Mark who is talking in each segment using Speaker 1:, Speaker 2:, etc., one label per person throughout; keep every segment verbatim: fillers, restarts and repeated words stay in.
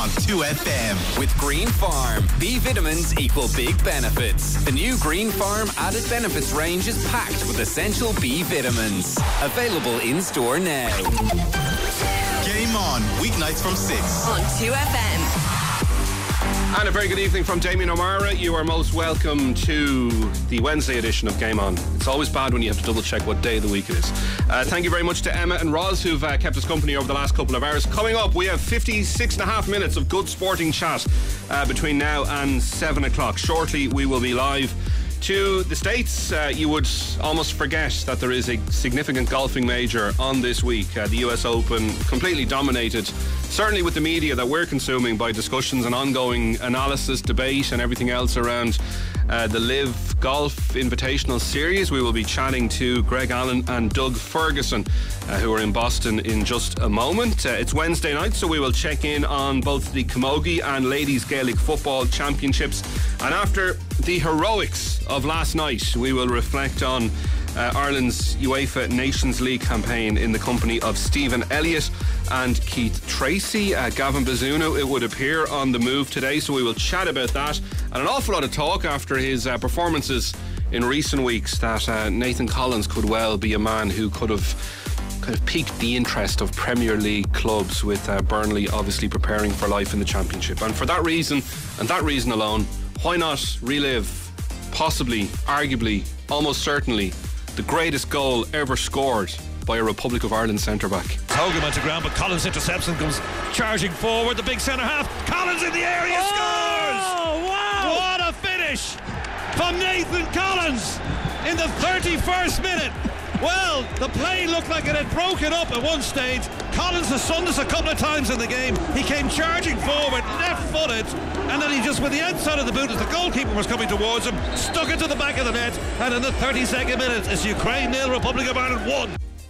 Speaker 1: on two F M.
Speaker 2: With Green Farm, B vitamins equal big benefits. The new Green Farm added benefits range is packed with essential B vitamins. Available in store now.
Speaker 1: Game on, weeknights from six.
Speaker 3: On two F M.
Speaker 4: And a very good evening from Damien O'Mara. You are most welcome to the Wednesday edition of Game On. It's always bad when you have to double check what day of the week it is. Uh, thank you very much to Emma and Roz, who've uh, kept us company over the last couple of hours. Coming up, we have fifty-six and a half minutes of good sporting chat uh, between now and seven o'clock. Shortly, we will be live to the States. Uh, you would almost forget that there is a significant golfing major on this week. Uh, the U S Open completely dominated, certainly with the media that we're consuming, by discussions and ongoing analysis, debate and everything else around uh, the Live Golf Invitational Series. We will be chatting to Greg Allen and Doug Ferguson, uh, who are in Boston in just a moment. Uh, it's Wednesday night, so we will check in on both the Camogie and Ladies Gaelic Football Championships. And after the heroics of last night, we will reflect on uh, Ireland's UEFA Nations League campaign in the company of Stephen Elliott and Keith Tracy. Uh, Gavin Bazunu, it would appear, on the move today, so we will chat about that. And an awful lot of talk after his uh, performances in recent weeks that uh, Nathan Collins could well be a man who could have kind of piqued the interest of Premier League clubs, with uh, Burnley obviously preparing for life in the Championship. And for that reason, and that reason alone, why not relive, possibly, arguably, almost certainly, the greatest goal ever scored by a Republic of Ireland centre-back.
Speaker 5: Hogan went to ground, but Collins intercepts and comes charging forward. The big centre-half, Collins in the area,
Speaker 6: oh,
Speaker 5: scores!
Speaker 6: Oh, wow!
Speaker 5: What a finish from Nathan Collins in the thirty-first minute. Well, the play looked like it had broken up at one stage. Collins has done this a couple of times in the game. He came charging forward, left-footed, and then he just, with the outside of the boot, as the goalkeeper was coming towards him, stuck it to the back of the net. And in the thirty-second minute, it's Ukraine nil, Republic of Ireland one.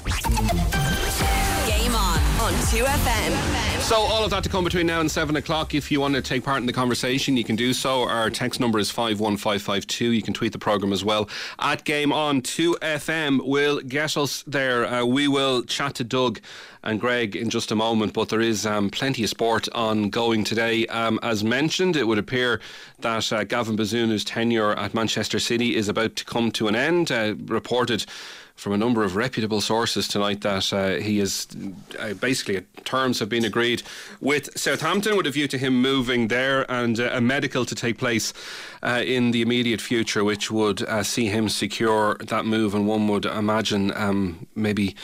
Speaker 3: Game on on two F M.
Speaker 4: So all of that to come between now and seven o'clock. If you want to take part in the conversation, you can do so. Our text number is five one five five two. You can tweet the programme as well at Game On two F M. Will get us there. Uh, we will chat to Doug and Greg in just a moment, but there is um, plenty of sport ongoing today. Um, as mentioned, it would appear that uh, Gavin Bazunu's tenure at Manchester City is about to come to an end. Uh, reported from a number of reputable sources tonight that uh, he is uh, basically terms have been agreed with Southampton with a view to him moving there, and uh, a medical to take place uh, in the immediate future, which would uh, see him secure that move. And one would imagine um, maybe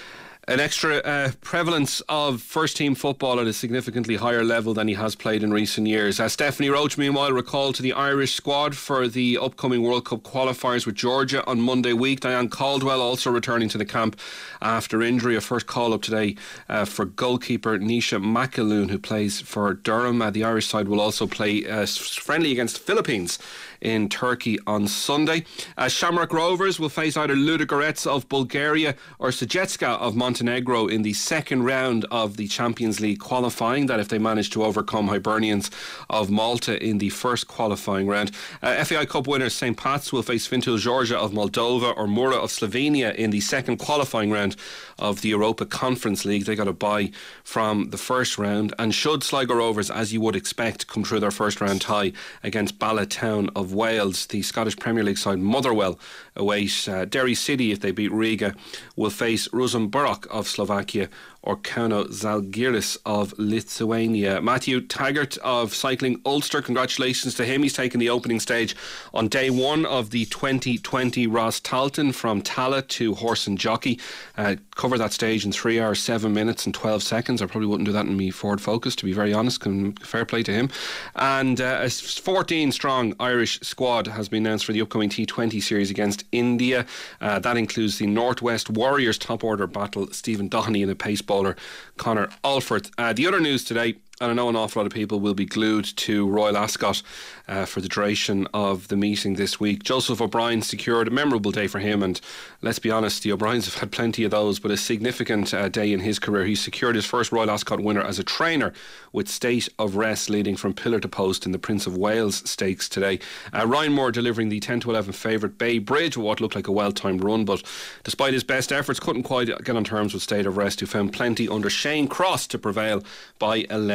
Speaker 4: an extra uh, prevalence of first-team football at a significantly higher level than he has played in recent years. Uh, Stephanie Roach, meanwhile, recalled to the Irish squad for the upcoming World Cup qualifiers with Georgia on Monday week. Diane Caldwell also returning to the camp after injury. A first call-up today uh, for goalkeeper Nisha McAloon, who plays for Durham. Uh, the Irish side will also play uh, friendly against Philippines in Turkey on Sunday. Uh, Shamrock Rovers will face either Ludogorets of Bulgaria or Sudjetska of Montenegro in the second round of the Champions League qualifying. That if they manage to overcome Hibernians of Malta in the first qualifying round. Uh, F A I Cup winners Saint Pat's will face Fintul Georgia of Moldova or Mura of Slovenia in the second qualifying round of the Europa Conference League. They got a bye from the first round. And should Sligo Rovers, as you would expect, come through their first round tie against Bala Town of Wales, the Scottish Premier League side Motherwell await uh, Derry City. If they beat Riga, will face Rosenborg of Slovakia or Kauno Žalgiris of Lithuania. Matthew Taggart of Cycling Ulster, congratulations to him. He's taken the opening stage on day one of the twenty twenty Ross Talton from Tallaght to Horse and Jockey. Uh, covered that stage in three hours, seven minutes and twelve seconds. I probably wouldn't do that in me Ford Focus, to be very honest. Fair play to him. And uh, a fourteen strong Irish squad has been announced for the upcoming T twenty series against India. Uh, that includes the Northwest Warriors top order battle, Stephen Doheney and a pace bowler, Conor Alford. Uh, the other news today, and I know an awful lot of people will be glued to Royal Ascot uh, for the duration of the meeting this week. Joseph O'Brien secured a memorable day for him, and let's be honest, the O'Briens have had plenty of those, but a significant uh, day in his career. He secured his first Royal Ascot winner as a trainer with State of Rest leading from pillar to post in the Prince of Wales Stakes today. Uh, Ryan Moore delivering the ten to eleven favourite Bay Bridge with what looked like a well-timed run, but despite his best efforts couldn't quite get on terms with State of Rest, who found plenty under Shane Cross to prevail by a length.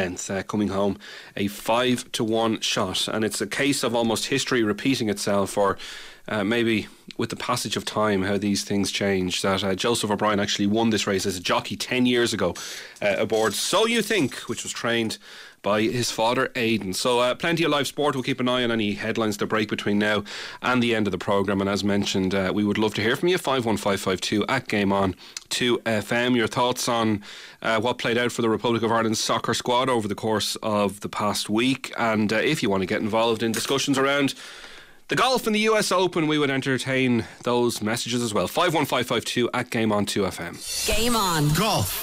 Speaker 4: length, uh, coming home a five to one shot. And it's a case of almost history repeating itself, or uh, maybe with the passage of time, how these things change. That uh, Joseph O'Brien actually won this race as a jockey ten years ago uh, aboard So You Think, which was trained by his father Aidan. So uh, plenty of live sport. We'll keep an eye on any headlines that break between now and the end of the programme. And as mentioned, uh, we would love to hear from you. five one five five two at Game On two F M. Your thoughts on uh, what played out for the Republic of Ireland soccer squad over the course of the past week. And uh, if you want to get involved in discussions around the golf and the U S Open, we would entertain those messages as well. five one five five two at Game On two F M.
Speaker 3: Game On.
Speaker 1: Golf.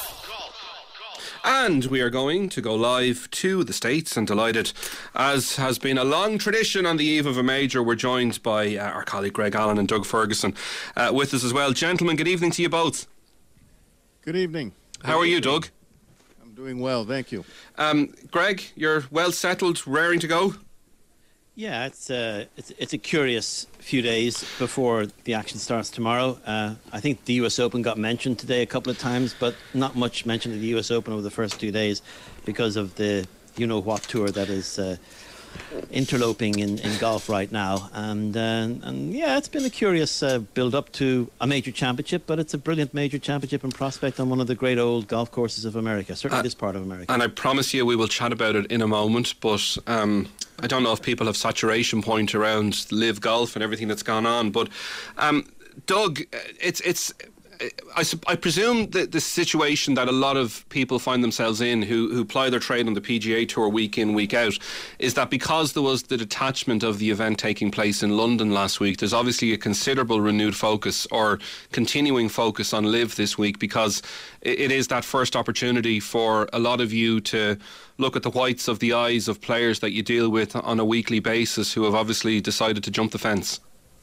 Speaker 4: And we are going to go live to the States, and delighted, as has been a long tradition on the eve of a major, we're joined by uh, our colleague Greg Allen and Doug Ferguson uh, with us as well. Gentlemen, good evening to you both.
Speaker 6: Good evening.
Speaker 4: How
Speaker 6: Good
Speaker 4: are you,
Speaker 6: evening.
Speaker 4: Doug?
Speaker 6: I'm doing well, thank you.
Speaker 4: Um, Greg, you're well settled, raring to go?
Speaker 7: Yeah, it's uh, it's it's a curious few days before the action starts tomorrow. Uh, I think the U S Open got mentioned today a couple of times, but not much mention of the U S Open over the first two days because of the you-know-what tour that is uh, interloping in, in golf right now. And, uh, and yeah, it's been a curious uh, build-up to a major championship, but it's a brilliant major championship in prospect on one of the great old golf courses of America, certainly
Speaker 4: Uh,
Speaker 7: this part of America.
Speaker 4: And I promise you we will chat about it in a moment, but um, I don't know if people have saturation point around live golf and everything that's gone on. But um, Doug, it's it's I, sup- I presume that the situation that a lot of people find themselves in who, who ply their trade on the P G A Tour week in, week out, is that because there was the detachment of the event taking place in London last week, there's obviously a considerable renewed focus or continuing focus on live this week, because it, it is that first opportunity for a lot of you to look at the whites of the eyes of players that you deal with on a weekly basis who have obviously decided to jump the fence.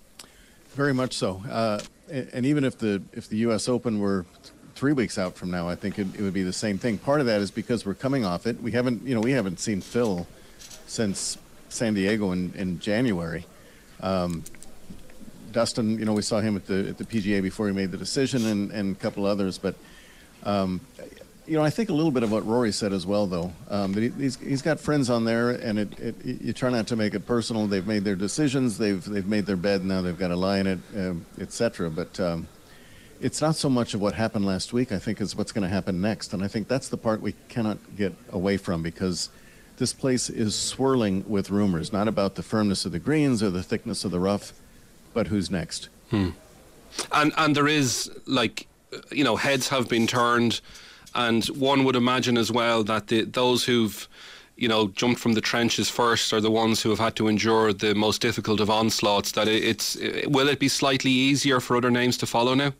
Speaker 6: Very much so. Uh, and, and even if the if the U S Open were th- three weeks out from now, I think it, it would be the same thing. Part of that is because we're coming off it. We haven't, you know, we haven't seen Phil since San Diego in, in January. Um, Dustin, you know, we saw him at the at the P G A before he made the decision, and, and a couple others. But um, you know, I think a little bit of what Rory said as well, though. Um, that he, he's he's got friends on there, and it, it you try not to make it personal. They've made their decisions. They've they've made their bed. Now they've got to lie in it, uh, et cetera. But um, it's not so much of what happened last week, I think, is what's going to happen next. And I think that's the part we cannot get away from, because this place is swirling with rumors, not about the firmness of the greens or the thickness of the rough, but who's next.
Speaker 4: Hmm. And and there is, like, you know, heads have been turned. And one would imagine as well that the, those who've, you know, jumped from the trenches first are the ones who have had to endure the most difficult of onslaughts. That it, it's it, will it be slightly easier for other names to follow now?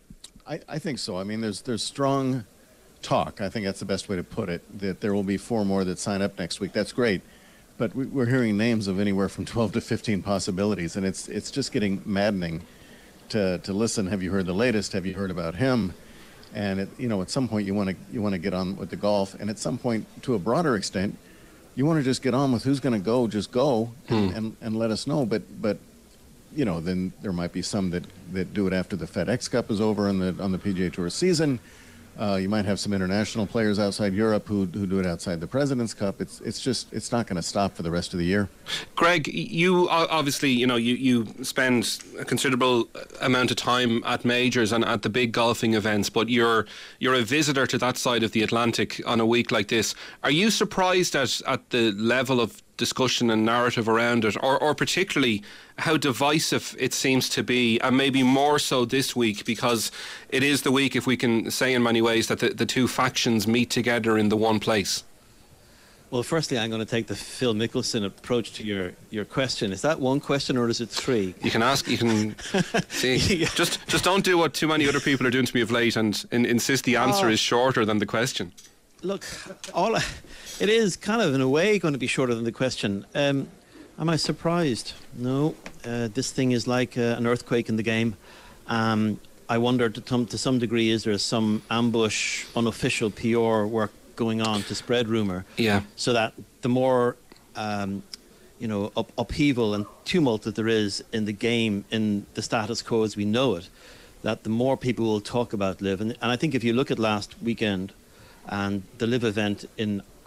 Speaker 6: I, I think so. I mean, there's there's strong talk. I think that's the best way to put it. That there will be four more that sign up next week. That's great, but we, we're hearing names of anywhere from twelve to fifteen possibilities, and it's it's just getting maddening to to listen. Have you heard the latest? Have you heard about him? And it, you know, at some point you want to you want to get on with the golf, and at some point, to a broader extent, you want to just get on with who's going to go. Just go and,
Speaker 4: Hmm.
Speaker 6: and, and let us know. But but you know, then there might be some that, that do it after the FedEx Cup is over on the on the P G A Tour season. Uh, you might have some international players outside Europe who who do it outside the President's Cup. It's it's just it's not going to stop for the rest of the year.
Speaker 4: Greg, you o- obviously, you know, you, you spend a considerable amount of time at majors and at the big golfing events, but you're you're a visitor to that side of the Atlantic on a week like this. Are you surprised at, at the level of discussion and narrative around it, or, or particularly how divisive it seems to be, and maybe more so this week, because it is the week, if we can say in many ways, that the, the two factions meet together in the one place?
Speaker 7: Well, firstly, I'm going to take the Phil Mickelson approach to your, your question. Is that one question or is it three?
Speaker 4: You can ask, you can see.
Speaker 7: Yeah.
Speaker 4: Just just don't do what too many other people are doing to me of late and, and insist the answer
Speaker 7: Oh.
Speaker 4: is shorter than the question.
Speaker 7: Look, all I, it is kind of in a way going to be shorter than the question. Um, am I surprised? No. Uh, this thing is like uh, an earthquake in the game. Um, I wonder to, tom- to some degree, is there some ambush, unofficial P R work going on to spread rumour?
Speaker 4: Yeah.
Speaker 7: So that the more, um, you know, up- upheaval and tumult that there is in the game, in the status quo as we know it, that the more people will talk about Live. And, and I think if you look at last weekend, and the Live event in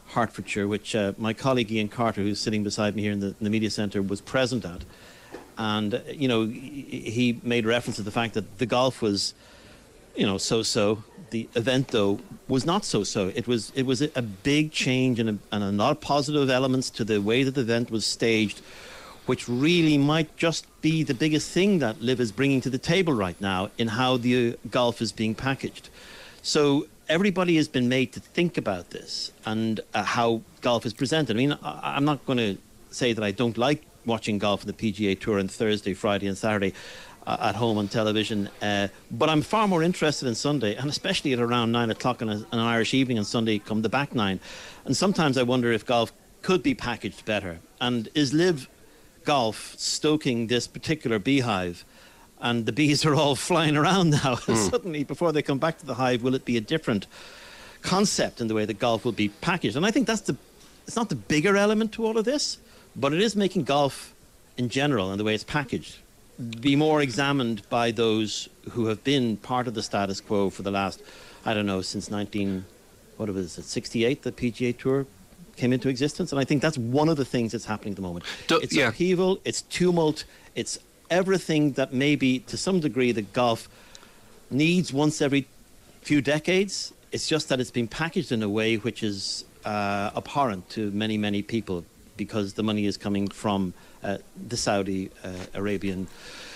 Speaker 7: Hertfordshire, which uh, my colleague Ian Carter, who's sitting beside me here in the, in the media centre, was present at. And, uh, you know, he made reference to the fact that the golf was, you know, so-so. The event, though, was not so-so. It was it was a big change and a, and a lot of positive elements to the way that the event was staged, which really might just be the biggest thing that Liv is bringing to the table right now in how the uh, golf is being packaged. So everybody has been made to think about this and uh, how golf is presented. I mean, I, I'm not going to say that I don't like watching golf on the P G A Tour on Thursday, Friday and Saturday uh, at home on television, uh, but I'm far more interested in Sunday, and especially at around nine o'clock on, a, on an Irish evening on Sunday come the back nine. And sometimes I wonder if golf could be packaged better. And is Liv Golf stoking this particular beehive? And the bees are all flying around now. Mm. Suddenly, before they come back to the hive, will it be a different concept in the way that golf will be packaged? And I think that's the, it's not the bigger element to all of this, but it is making golf in general and the way it's packaged be more examined by those who have been part of the status quo for the last, I don't know, since nineteen, what was it, sixty-eight, the P G A Tour came into existence. And I think that's one of the things that's happening at the moment. Do, it's yeah. upheaval, it's tumult, it's everything that maybe to some degree that golf needs once every few decades. It's just that it's been packaged in a way which is uh, abhorrent to many, many people because the money is coming from uh, the Saudi uh, Arabian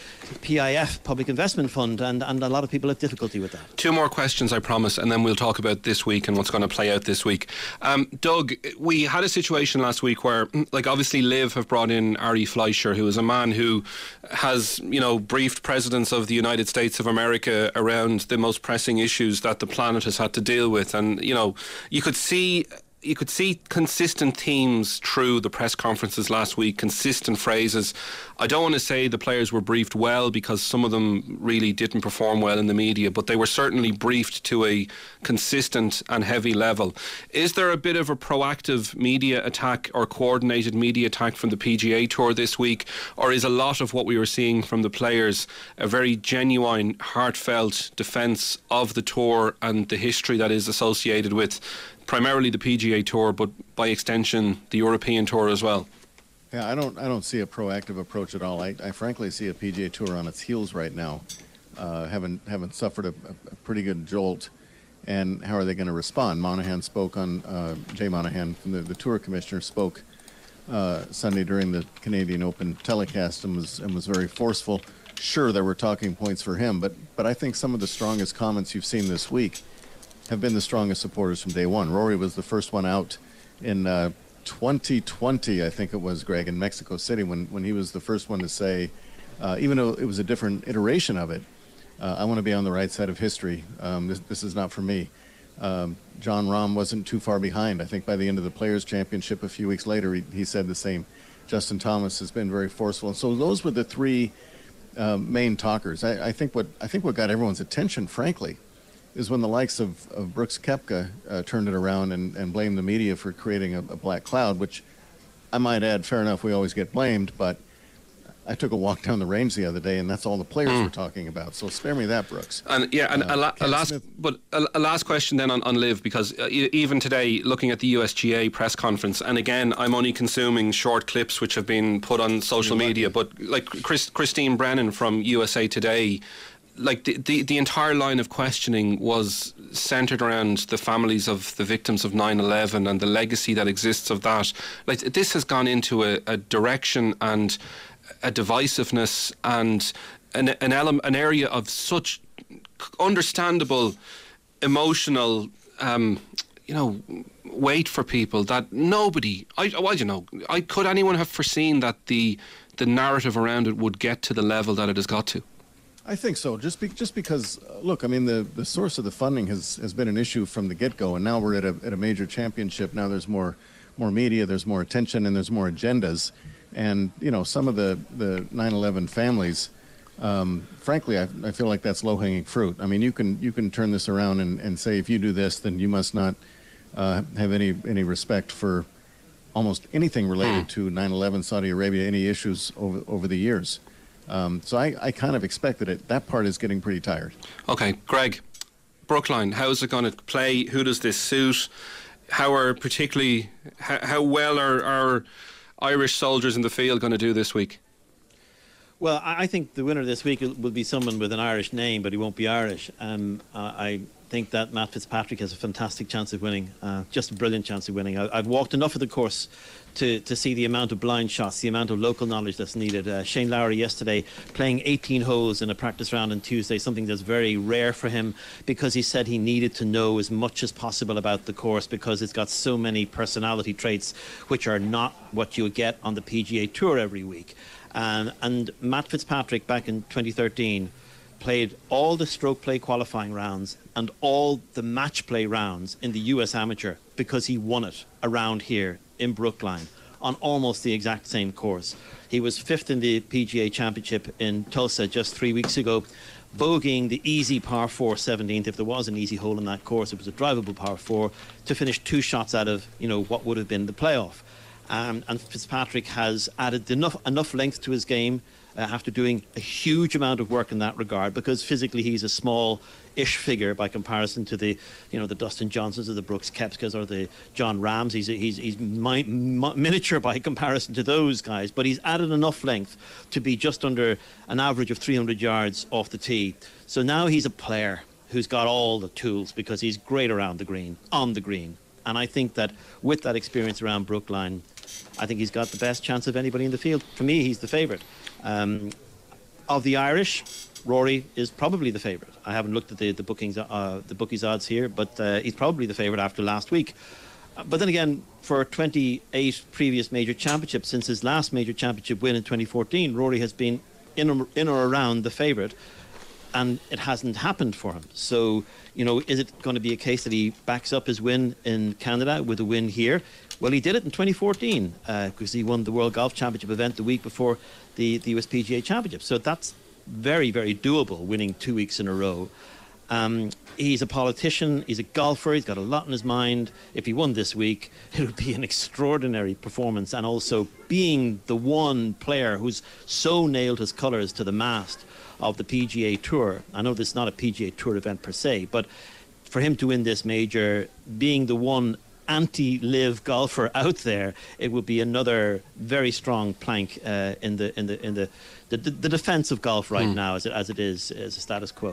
Speaker 7: P I F, Public Investment Fund, and, and a lot of people have difficulty with that.
Speaker 4: Two more questions, I promise, and then we'll talk about this week and what's going to play out this week. Um, Doug, we had a situation last week where, like, obviously Liv have brought in Ari Fleischer, who is a man who has, you know, briefed presidents of the United States of America around the most pressing issues that the planet has had to deal with. And, you know, you could see... You could see consistent themes through the press conferences last week, consistent phrases. I don't want to say the players were briefed well because some of them really didn't perform well in the media, but they were certainly briefed to a consistent and heavy level. Is there a bit of a proactive media attack or coordinated media attack from the P G A Tour this week, or is a lot of what we were seeing from the players a very genuine, heartfelt defence of the tour and the history that is associated with primarily the P G A Tour, but by extension the European Tour as well?
Speaker 6: Yeah, I don't I don't see a proactive approach at all. I, I frankly see a P G A Tour on its heels right now, uh, having, having suffered a, a pretty good jolt. And how are they going to respond? Monahan spoke on, uh, Jay Monahan, from the, the Tour Commissioner, spoke uh, Sunday during the Canadian Open telecast and was, and was very forceful. Sure, there were talking points for him, but, but I think some of the strongest comments you've seen this week have been the strongest supporters from day one. Rory was the first one out in uh, twenty twenty, I think it was, Greg, in Mexico City, when, when he was the first one to say, uh, even though it was a different iteration of it, uh, I want to be on the right side of history. Um, this, this is not for me. Um, John Rahm wasn't too far behind. I think by the end of the Players' Championship a few weeks later, he, he said the same. Justin Thomas has been very forceful. And so those were the three uh, main talkers. I, I think what I think what got everyone's attention, frankly, is when the likes of, of Brooks Koepka uh, turned it around and, and blamed the media for creating a, a black cloud, which I might add, fair enough, we always get blamed, but I took a walk down the range the other day, and that's all the players mm. were talking about. So spare me that, Brooks.
Speaker 4: And yeah, and uh, a, la- a last, Smith. but a, a last question then on, on Liv, because uh, even today, looking at the U S G A press conference, and again, I'm only consuming short clips which have been put on social You're media, lucky. but like Chris, Christine Brennan from U S A Today, like the, the the entire line of questioning was centred around the families of the victims of nine eleven and the legacy that exists of that. Like, this has gone into a, a direction and a divisiveness and an an, element, an area of such understandable emotional um, you know weight for people that nobody I well, you know I could anyone have foreseen that the the narrative around it would get to the level that it has got to?
Speaker 6: I think so. Just be, just because, uh, look, I mean, the, the source of the funding has, has been an issue from the get-go, and now we're at a at a major championship. Now there's more more media, there's more attention, and there's more agendas. And you know, some of the the nine eleven families, um, frankly, I, I feel like that's low-hanging fruit. I mean, you can you can turn this around and, and say if you do this, then you must not uh, have any any respect for almost anything related mm. to nine eleven, Saudi Arabia, any issues over over the years. Um, so I, I kind of expected it. That part is getting pretty tired.
Speaker 4: Okay, Greg, Brookline, how is it going to play? Who does this suit? how are particularly how, how well are our Irish soldiers in the field going to do this week?
Speaker 7: Well, I think the winner this week will be someone with an Irish name, but he won't be Irish. Um, I think that Matt Fitzpatrick has a fantastic chance of winning, uh, just a brilliant chance of winning. I've walked enough of the course to, to see the amount of blind shots, the amount of local knowledge that's needed. Uh, Shane Lowry yesterday playing eighteen holes in a practice round on Tuesday, something that's very rare for him, because he said he needed to know as much as possible about the course, because it's got so many personality traits which are not what you get on the P G A Tour every week. Um, and Matt Fitzpatrick back in twenty thirteen played all the stroke play qualifying rounds and all the match play rounds in the U S Amateur, because he won it around here in Brookline on almost the exact same course. He was fifth in the P G A Championship in Tulsa just three weeks ago, bogeying the easy par four seventeenth. If there was an easy hole in that course, it was a drivable par four, to finish two shots out of, you know, what would have been the playoff. Um, and Fitzpatrick has added enough enough length to his game uh, after doing a huge amount of work in that regard, because physically he's a small-ish figure by comparison to the, you know, the Dustin Johnsons or the Brooks Koepkas or the John Rahms. He's he's he's mi- mi- miniature by comparison to those guys, but he's added enough length to be just under an average of three hundred yards off the tee. So now he's a player who's got all the tools, because he's great around the green, on the green. And I think that with that experience around Brookline, I think he's got the best chance of anybody in the field. For me, he's the favourite. Um, of the Irish, Rory is probably the favourite. I haven't looked at the the bookings, uh, the bookies odds here, but uh, he's probably the favourite after last week. Uh, but then again, for twenty-eight previous major championships, since his last major championship win in twenty fourteen, Rory has been in or, in or around the favourite, and it hasn't happened for him. So, you know, is it going to be a case that he backs up his win in Canada with a win here? Well, he did it in twenty fourteen, because uh, he won the World Golf Championship event the week before the, the U S P G A Championship. So that's very, very doable, winning two weeks in a row. Um, he's a politician, he's a golfer, he's got a lot in his mind. If he won this week, it would be an extraordinary performance, and also being the one player who's so nailed his colours to the mast of the P G A Tour. I know this is not a P G A Tour event per se, but for him to win this major, being the one anti-live golfer out there, it would be another very strong plank uh, in the in the in the the, the defence of golf right mm. now, as it, as it is as a status quo.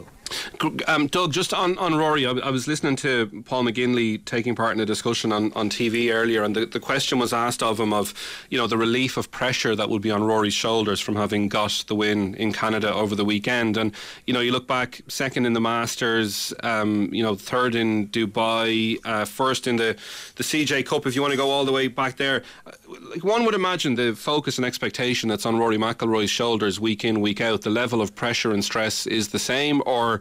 Speaker 4: Um, Doug, just on, on Rory, I, I was listening to Paul McGinley taking part in a discussion on, on T V earlier, and the, the question was asked of him of, you know, the relief of pressure that would be on Rory's shoulders from having got the win in Canada over the weekend. And, you know, you look back, second in the Masters, um, you know, third in Dubai, uh, first in the, the C J Cup, if you want to go all the way back there. Like, one would imagine the focus and expectation that's on Rory McIlroy's shoulders week in, week out, the level of pressure and stress is the same, or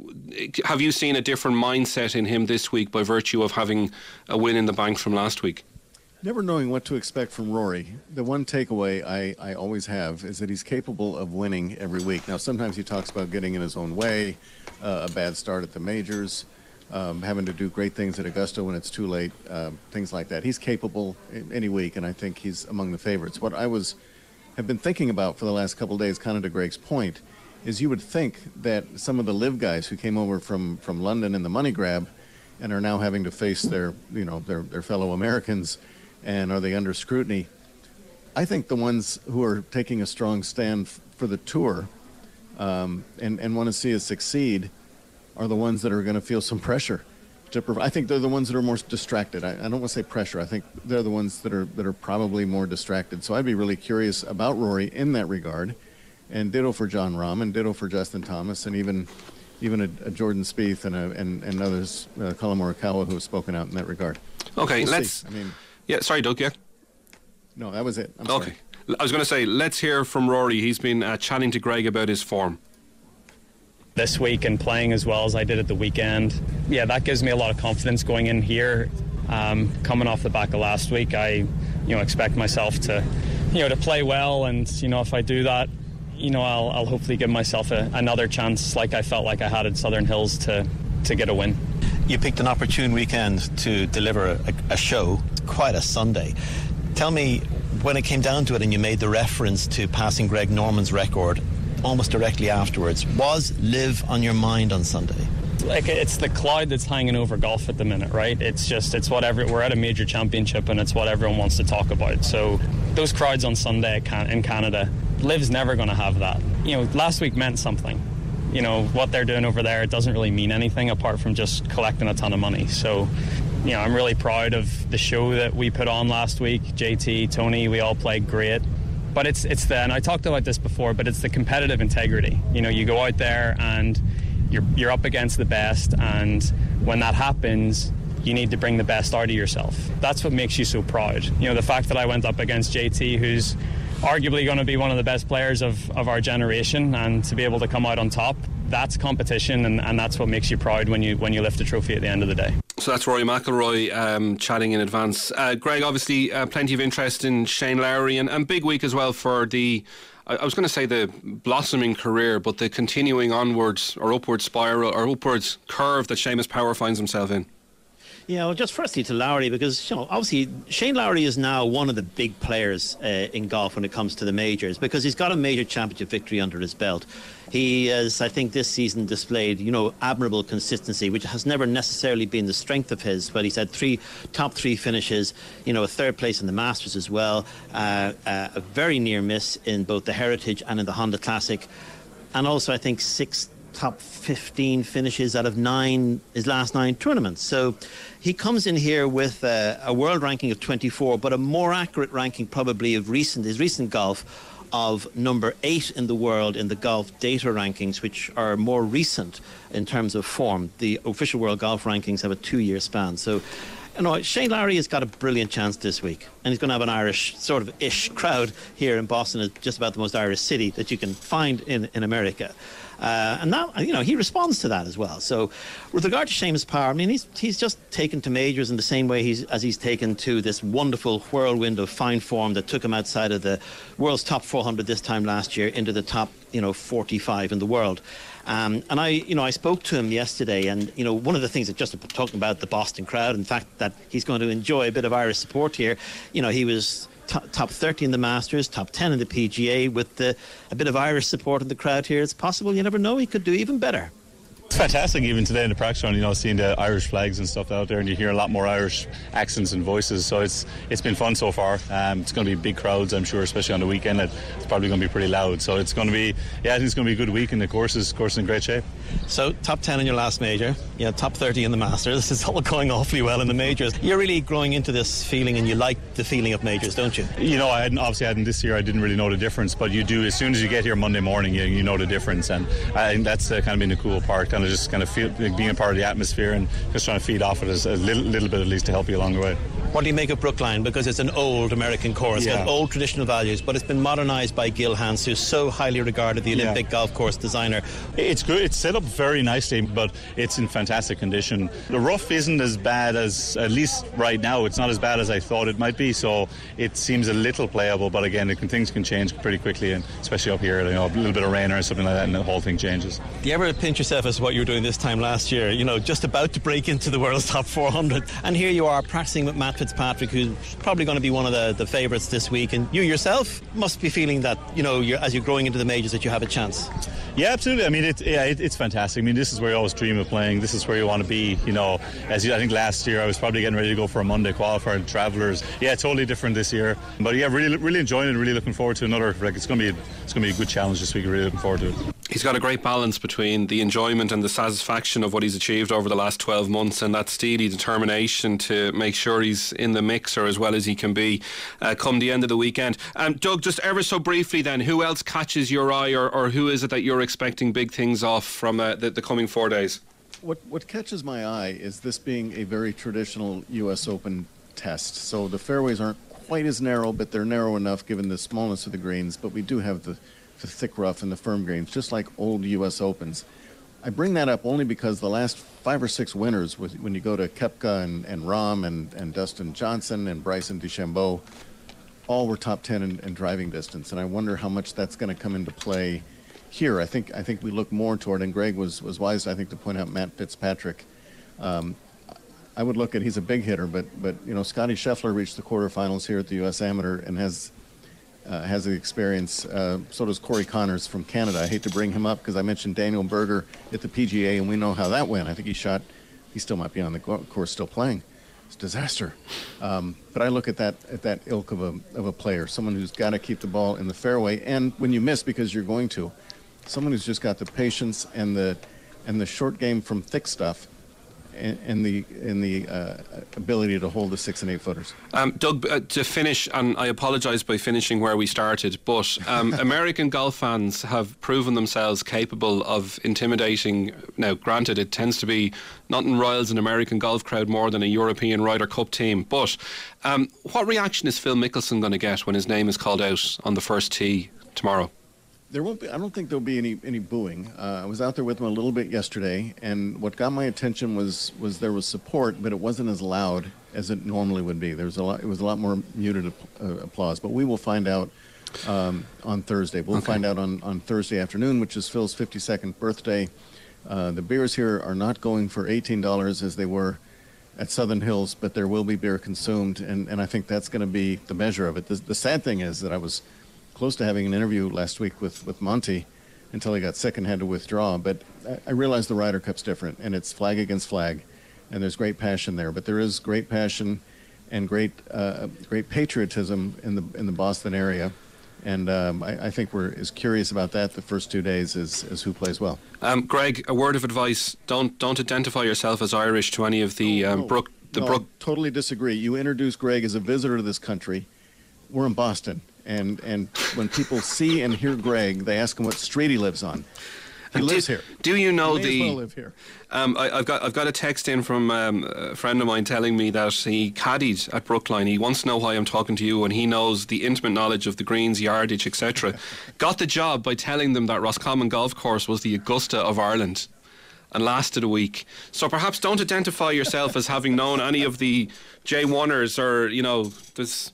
Speaker 4: have you seen a different mindset in him this week by virtue of having a win in the bank from last week?
Speaker 6: Never knowing what to expect from Rory, the one takeaway I, I always have is that he's capable of winning every week. Now, sometimes he talks about getting in his own way, uh, a bad start at the majors, um, having to do great things at Augusta when it's too late, uh, things like that. He's capable any week, and I think he's among the favorites. What I was have been thinking about for the last couple of days, kind of to Greg's point, is you would think that some of the live guys who came over from, from London in the money grab and are now having to face their, you know, their, their fellow Americans, and are they under scrutiny? I think the ones who are taking a strong stand f- for the tour um, and, and want to see us succeed are the ones that are going to feel some pressure. To prov- I think they're the ones that are more distracted. I, I don't want to say pressure. I think they're the ones that are that are probably more distracted. So I'd be really curious about Rory in that regard, and ditto for John Rahm, and ditto for Justin Thomas, and even even a, a Jordan Spieth and a, and, and others, uh, Colin Morikawa, who have spoken out in that regard.
Speaker 4: Okay,
Speaker 6: we'll
Speaker 4: let's.
Speaker 6: See. I mean,
Speaker 4: yeah, sorry, Doug. Yeah.
Speaker 6: No, that was it. I'm
Speaker 4: okay. Sorry. I was going to say, let's hear from Rory. He's been uh, chatting to Greg about his form
Speaker 8: this week and playing as well as I did at the weekend. Yeah, that gives me a lot of confidence going in here. Um, coming off the back of last week, I, you know, expect myself to, you know, to play well, and you know, if I do that, you know, I'll, I'll hopefully give myself a, another chance, like I felt like I had at Southern Hills, to to get a win.
Speaker 9: You picked an opportune weekend to deliver a, a show, quite a Sunday. Tell me, when it came down to it, and you made the reference to passing Greg Norman's record almost directly afterwards, was Live on your mind on Sunday?
Speaker 8: like it's the cloud that's hanging over golf at the minute, right? It's just it's whatever. We're at a major championship, and it's what everyone wants to talk about. So those crowds on Sunday in Canada, Liv's never going to have that. You know, last week meant something. You know, what they're doing over there, it doesn't really mean anything apart from just collecting a ton of money. So, you know, I'm really proud of the show that we put on last week. J T, Tony, we all played great. But it's it's the, and I talked about this before, but it's the competitive integrity. You know, you go out there and you're you're up against the best, and when that happens, you need to bring the best out of yourself. That's what makes you so proud. You know, the fact that I went up against J T, who's arguably going to be one of the best players of, of our generation, and to be able to come out on top, that's competition, and, and that's what makes you proud when you when you lift a trophy at the end of the day.
Speaker 4: So that's Rory McIlroy um, chatting in advance. Uh, Greg, obviously uh, plenty of interest in Shane Lowry, and, and big week as well for the, I, I was going to say the blossoming career, but the continuing onwards or upward spiral or upwards curve that Seamus Power finds himself in.
Speaker 7: Yeah, well, just firstly to Lowry, because, you know, obviously Shane Lowry is now one of the big players uh, in golf when it comes to the majors, because he's got a major championship victory under his belt. He has, I think, this season displayed, you know, admirable consistency, which has never necessarily been the strength of his, but he's had three top three finishes, you know, a third place in the Masters as well, uh, uh, a very near miss in both the Heritage and in the Honda Classic, and also, I think, six top fifteen finishes out of nine, his last nine tournaments. So he comes in here with a, a world ranking of twenty-four, but a more accurate ranking probably of recent his recent golf of number eight in the world in the golf data rankings, which are more recent in terms of form. The official world golf rankings have a two-year span. So, you know, Shane Lowry has got a brilliant chance this week, and he's going to have an Irish sort of ish crowd here in Boston. It's just about the most Irish city that you can find in, in America. Uh, and that, you know, he responds to that as well. So with regard to Seamus Power, I mean, he's he's just taken to majors in the same way he's as he's taken to this wonderful whirlwind of fine form that took him outside of the world's top four hundred this time last year into the top, you know, forty-five in the world. Um, and I, you know, I spoke to him yesterday, and, you know, one of the things that just talking about the Boston crowd, in fact, that he's going to enjoy a bit of Irish support here. You know, he was top thirty in the Masters, top ten in the P G A, with the, a bit of Irish support in the crowd here. It's possible, you never know, he could do even better.
Speaker 10: It's fantastic even today in the practice round, you know, seeing the Irish flags and stuff out there, and you hear a lot more Irish accents and voices, so it's it's been fun so far. Um, it's going to be big crowds, I'm sure, especially on the weekend. It's probably going to be pretty loud, so it's going to be, yeah, I think it's going to be a good week, and the course is, course is in great shape.
Speaker 7: So top ten in your last major, yeah, top thirty in the Masters. This is all going awfully well in the majors. You're really growing into this feeling, and you like the feeling of majors, don't you?
Speaker 10: You know, I hadn't, obviously I hadn't this year, I didn't really know the difference, but you do, as soon as you get here Monday morning, you, you know the difference, and I think that's uh, kind of been the cool part, kind of just kind of feel, being a part of the atmosphere and just trying to feed off it as a little, little bit at least to help you along the way.
Speaker 7: What do you make of Brookline? Because it's an old American course,
Speaker 10: yeah.
Speaker 7: got old traditional values, but it's been modernised by Gil Hans, who's so highly regarded, the Olympic yeah. golf course designer.
Speaker 10: It's good. It's set up very nicely, but it's in fantastic condition. The rough isn't as bad as, at least right now, it's not as bad as I thought it might be, so it seems a little playable, but again, it can, things can change pretty quickly, and especially up here, you know, a little bit of rain or something like that, and the whole thing changes.
Speaker 7: Do you ever pinch yourself as what you were doing this time last year, you know, just about to break into the world's top four hundred, and here you are practicing with Matt Fitzpatrick, who's probably going to be one of the, the favourites this week, and you yourself must be feeling that, you know, you're, as you're growing into the majors, that you have a chance.
Speaker 10: Yeah, absolutely. I mean, it, yeah, it, it's fantastic. I mean, this is where you always dream of playing. This is where you want to be, you know. As you, I think last year I was probably getting ready to go for a Monday qualifier and Travellers. Yeah, totally different this year. But yeah, really, really enjoying it. Really looking forward to another. Like, it's going to be, it's going to be a good challenge this week. Really looking forward to it.
Speaker 4: He's got a great balance between the enjoyment and the satisfaction of what he's achieved over the last twelve months, and that steely determination to make sure he's in the mixer as well as he can be uh, come the end of the weekend. Um, Doug, just ever so briefly then, who else catches your eye, or, or who is it that you're expecting big things off from uh, the, the coming four days?
Speaker 6: What, what catches my eye is this being a very traditional U S Open test. So the fairways aren't quite as narrow, but they're narrow enough given the smallness of the greens, but we do have the the thick rough and the firm greens, just like old U S Opens. I bring that up only because the last five or six winners, when you go to Koepka and, and Rahm and, and Dustin Johnson and Bryson DeChambeau, all were top ten in, in driving distance, and I wonder how much that's going to come into play here. I think I think we look more toward, and Greg was, was wise, I think, to point out Matt Fitzpatrick. Um, I would look at, he's a big hitter, but, but you know, Scotty Scheffler reached the quarterfinals here at the U S Amateur and has uh, has the experience. Uh, so does Corey Connors from Canada. I hate to bring him up because I mentioned Daniel Berger at the P G A, and we know how that went. I think he shot, he still might be on the course still playing. It's a disaster. Um, but I look at that at that ilk of a of a player, someone who's got to keep the ball in the fairway, and when you miss because you're going to, someone who's just got the patience and the and the short game from thick stuff, and, and the and the uh, ability to hold the six and eight footers.
Speaker 4: Um, Doug, uh, to finish, and I apologise by finishing where we started, but um, American golf fans have proven themselves capable of intimidating. Now, granted, it tends to be nothing riles an American golf crowd more than a European Ryder Cup team. But um, what reaction is Phil Mickelson going to get when his name is called out on the first tee tomorrow?
Speaker 6: There won't be. I don't think there'll be any any booing. Uh, I was out there with him a little bit yesterday, and what got my attention was was there was support, but it wasn't as loud as it normally would be. There was a lot. It was a lot more muted uh, applause. But we will find out um, on Thursday. We'll okay. find out on, on Thursday afternoon, which is Phil's fifty-second birthday. Uh, the beers here are not going for eighteen dollars as they were at Southern Hills, but there will be beer consumed, and, and I think that's going to be the measure of it. The, the sad thing is that I was close to having an interview last week with, with Monty until he got sick and had to withdraw. But I, I realized the Ryder Cup's different, and it's flag against flag, and there's great passion there. But there is great passion and great uh, great patriotism in the in the Boston area. And um, I, I think we're as curious about that the first two days as, as who plays well.
Speaker 4: Um, Greg, a word of advice: don't don't identify yourself as Irish to any of the
Speaker 6: oh,
Speaker 4: um,
Speaker 6: no.
Speaker 4: Brook. The
Speaker 6: no,
Speaker 4: Brook.
Speaker 6: I totally disagree. You introduced Greg as a visitor to this country. We're in Boston, and and when people see and hear Greg, they ask him what street he lives on. He
Speaker 4: and
Speaker 6: lives
Speaker 4: do,
Speaker 6: here.
Speaker 4: Do you know
Speaker 6: he may
Speaker 4: the?
Speaker 6: As well live here.
Speaker 4: Um, I, I've got I've got a text in from um, a friend of mine telling me that he caddied at Brookline. He wants to know why I'm talking to you, and he knows the intimate knowledge of the greens, yardage, et cetera. Got the job by telling them that Roscommon Golf Course was the Augusta of Ireland, and lasted a week. So perhaps don't identify yourself as having known any of the J one-ers, or you know, there's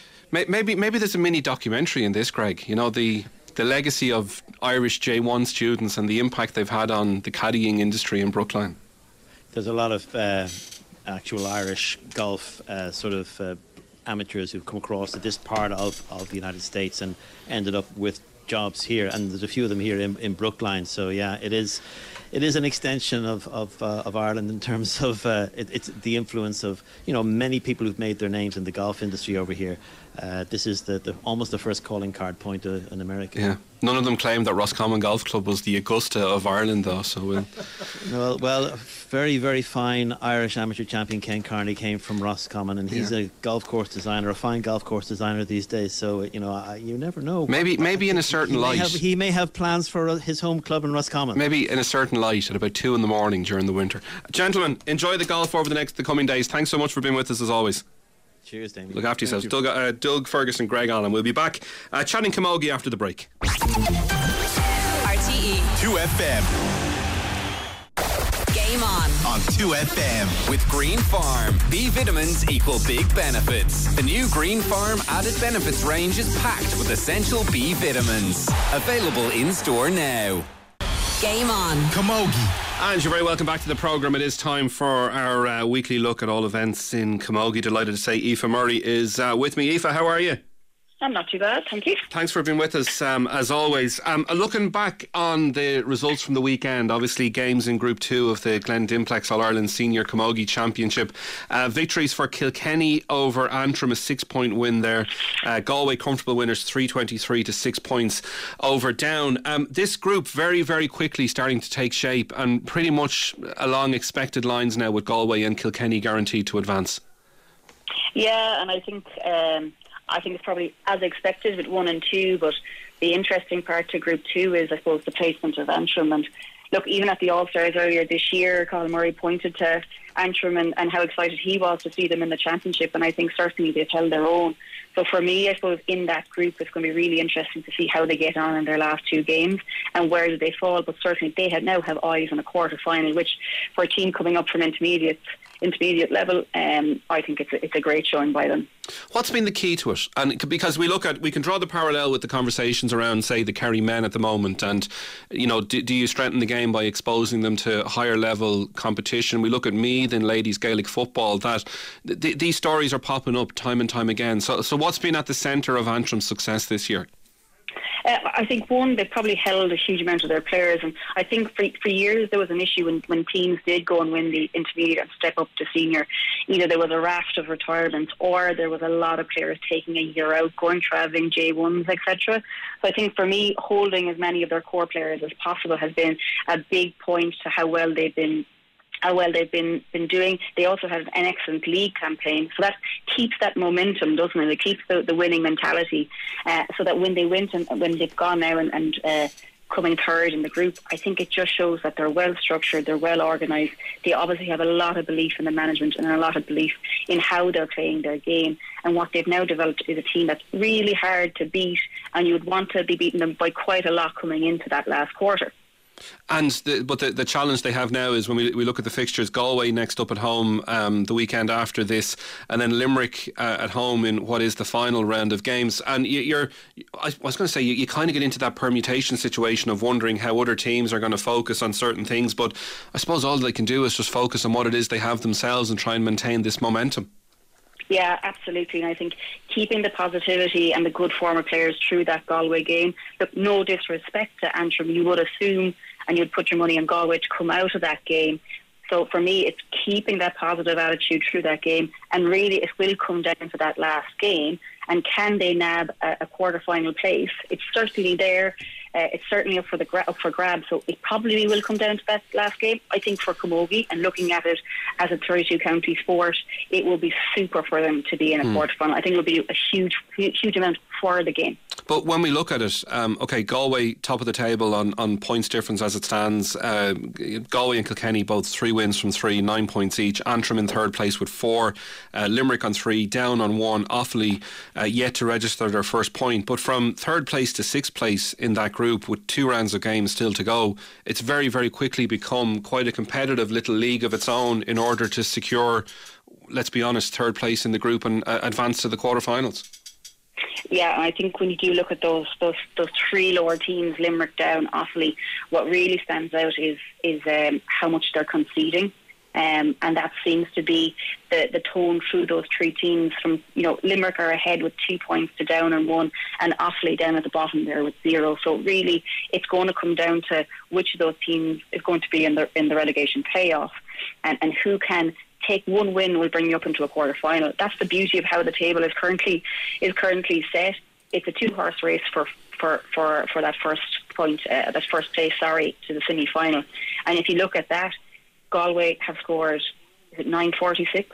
Speaker 4: maybe maybe there's a mini documentary in this, Greg. You know, the. the legacy of Irish J one students and the impact they've had on the caddying industry in Brookline.
Speaker 7: There's a lot of uh, actual Irish golf uh, sort of uh, amateurs who've come across to this part of, of the United States and ended up with jobs here, and there's a few of them here in, in Brookline. So yeah, it is it is an extension of of, uh, of Ireland in terms of uh, it, it's the influence of, you know, many people who've made their names in the golf industry over here. Uh, this is the, the almost the first calling card point uh, in America.
Speaker 4: Yeah, none of them claimed that Roscommon Golf Club was the Augusta of Ireland, though. So we'll
Speaker 7: well, well, very very fine Irish amateur champion Ken Carney came from Roscommon, and he's yeah. a golf course designer, a fine golf course designer these days. So you know, I, you never know.
Speaker 4: Maybe maybe in a certain
Speaker 7: he
Speaker 4: light,
Speaker 7: may have, he may have plans for his home club in Roscommon.
Speaker 4: Maybe in a certain light at about two in the morning during the winter. Gentlemen, enjoy the golf over the next the coming days. Thanks so much for being with us as always.
Speaker 7: Cheers, Damien.
Speaker 4: Look after yourselves.
Speaker 6: You.
Speaker 4: Doug, uh, Doug Ferguson, Greg Allen. We'll be back uh, chatting camogie after the break.
Speaker 3: R T E
Speaker 1: two F M.
Speaker 3: Game on.
Speaker 1: On two F M.
Speaker 2: With Green Farm, B vitamins equal big benefits. The new Green Farm added benefits range is packed with essential B vitamins. Available in store now.
Speaker 3: Game on.
Speaker 1: Camogie.
Speaker 4: And you're very welcome back to the programme. It is time for our uh, weekly look at all events in camogie. Delighted to say Aoife Murray is uh, with me. Aoife, how are you?
Speaker 11: I'm not too bad, thank you.
Speaker 4: Thanks for being with us, um, as always. Um, looking back on the results from the weekend, obviously games in Group two of the Glen Dimplex All-Ireland Senior Camogie Championship. Uh, victories for Kilkenny over Antrim, a six-point win there. Uh, Galway comfortable winners, three twenty-three to six points over Down. Um, this group very, very quickly starting to take shape and pretty much along expected lines now, with Galway and Kilkenny guaranteed to advance.
Speaker 11: Yeah, and I think... Um I think it's probably as expected with one and two, but the interesting part to Group two is, I suppose, the placement of Antrim. And look, even at the All-Stars earlier this year, Colin Murray pointed to Antrim and, and how excited he was to see them in the championship, and I think certainly they've held their own. So for me, I suppose, in that group, it's going to be really interesting to see how they get on in their last two games and where do they fall. But certainly they have now have eyes on a quarter-final, which for a team coming up from intermediates intermediate level, um, I think it's a, it's a great showing by them.
Speaker 4: What's been the key to it? And because we look at, we can draw the parallel with the conversations around, say, the Kerry men at the moment, and you know, do, do you strengthen the game by exposing them to higher level competition? We look at Meath in ladies Gaelic football. That th- these stories are popping up time and time again. So, so what's been at the centre of Antrim's success this year?
Speaker 11: Uh, I think, one, they've probably held a huge amount of their players, and I think for, for years there was an issue when, when teams did go and win the intermediate and step up to senior. Either there was a raft of retirements, or there was a lot of players taking a year out, going travelling, J ones, et cetera. So I think for me, holding as many of their core players as possible has been a big point to how well they've been how well they've been, been doing. They also had an excellent league campaign, so that keeps that momentum, doesn't it? It keeps the, the winning mentality, uh, so that when they went and when they've gone now and, and uh, coming third in the group, I think it just shows that they're well structured, they're well organised. They obviously have a lot of belief in the management and a lot of belief in how they're playing their game. And what they've now developed is a team that's really hard to beat, and you would want to be beating them by quite a lot coming into that last quarter.
Speaker 4: And the, but the, the challenge they have now is when we, we look at the fixtures, Galway next up at home um, the weekend after this, and then Limerick uh, at home in what is the final round of games. And you, you're, I was going to say, you, you kind of get into that permutation situation of wondering how other teams are going to focus on certain things, but I suppose all they can do is just focus on what it is they have themselves and try and maintain this momentum.
Speaker 11: Yeah, absolutely. And I think keeping the positivity and the good form of players through that Galway game. Look, no disrespect to Antrim, you would assume and you'd put your money on Galway to come out of that game. So for me, it's keeping that positive attitude through that game, and really it will come down to that last game. And can they nab a, a quarter-final place? It's certainly there. Uh, it's certainly up for the gra- up for grabs. So it probably will come down to that last game. I think for Camogie, and looking at it as a thirty-two county sport, it will be super for them to be in a mm. quarter-final. I think it will be a huge, huge amount for the game.
Speaker 4: But when we look at it, um, okay, Galway top of the table on, on points difference as it stands. Uh, Galway and Kilkenny both three wins from three, nine points each. Antrim in third place with four. Uh, Limerick on three, Down on one. Offaly uh, yet to register their first point. But from third place to sixth place in that group with two rounds of games still to go, it's very, very quickly become quite a competitive little league of its own in order to secure, let's be honest, third place in the group and uh, advance to the quarterfinals.
Speaker 11: Yeah, and I think when you do look at those those those three lower teams, Limerick, Down, Offaly, what really stands out is is um, how much they're conceding. Um, and that seems to be the, the tone through those three teams. From, you know, Limerick are ahead with two points to Down and one, and Offaly down at the bottom there with zero. So really, it's going to come down to which of those teams is going to be in the in the relegation playoff, and, and who can take one win will bring you up into a quarter final. That's the beauty of how the table is currently is currently set. It's a two horse race for for, for, for that first point, uh, that first place. Sorry, to the semi final. And if you look at that, Galway have scored, is it nine forty-six?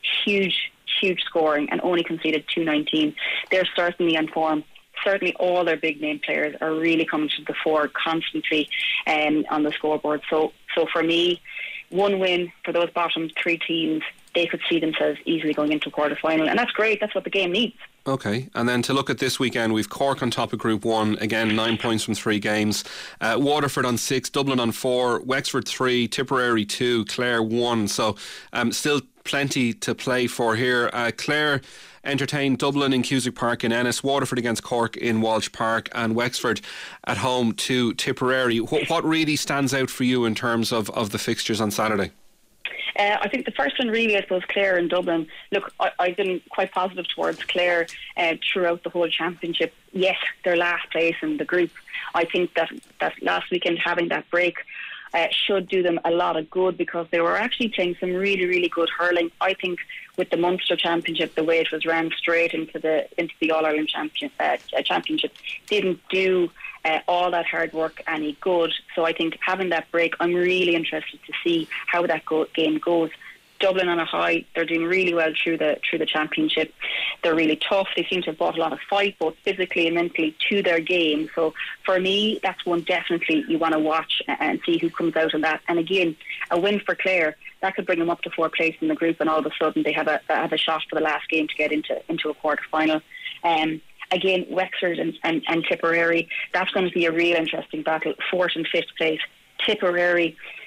Speaker 11: Huge, huge scoring, and only conceded two nineteen. They're certainly on form. Certainly all their big name players are really coming to the fore constantly um, on the scoreboard. So, so for me, one win for those bottom three teams, they could see themselves easily going into a quarter final, and that's great. That's what the game needs.
Speaker 4: Okay, and then to look at this weekend, we've Cork on top of Group one, again nine points from three games. Uh, Waterford on six, Dublin on four, Wexford three, Tipperary two, Clare one. So um, still plenty to play for here. Uh, Clare entertained Dublin in Cusack Park in Ennis, Waterford against Cork in Walsh Park, and Wexford at home to Tipperary. What, what really stands out for you in terms of, of the fixtures on Saturday?
Speaker 11: Uh, I think the first one really, I suppose, Clare and Dublin. Look, I, I've been quite positive towards Clare uh, throughout the whole championship. Yes, they're last place in the group. I think that, that last weekend having that break uh, should do them a lot of good, because they were actually playing some really, really good hurling. I think with the Munster Championship, the way it was ran straight into the into the All Ireland champion, uh, Championship, didn't do Uh, all that hard work any good. So I think having that break, I'm really interested to see how that go- game goes. Dublin on a high, they're doing really well through the through the championship. They're really tough. They seem to have brought a lot of fight, both physically and mentally, to their game. So for me, that's one definitely you want to watch and see who comes out on that. And again, a win for Clare, that could bring them up to fourth place in the group, and all of a sudden they have a have a shot for the last game to get into into a quarter final. Um, Again, Wexford and, and, and Tipperary, that's going to be a real interesting battle. Fourth and fifth place. Tipperary,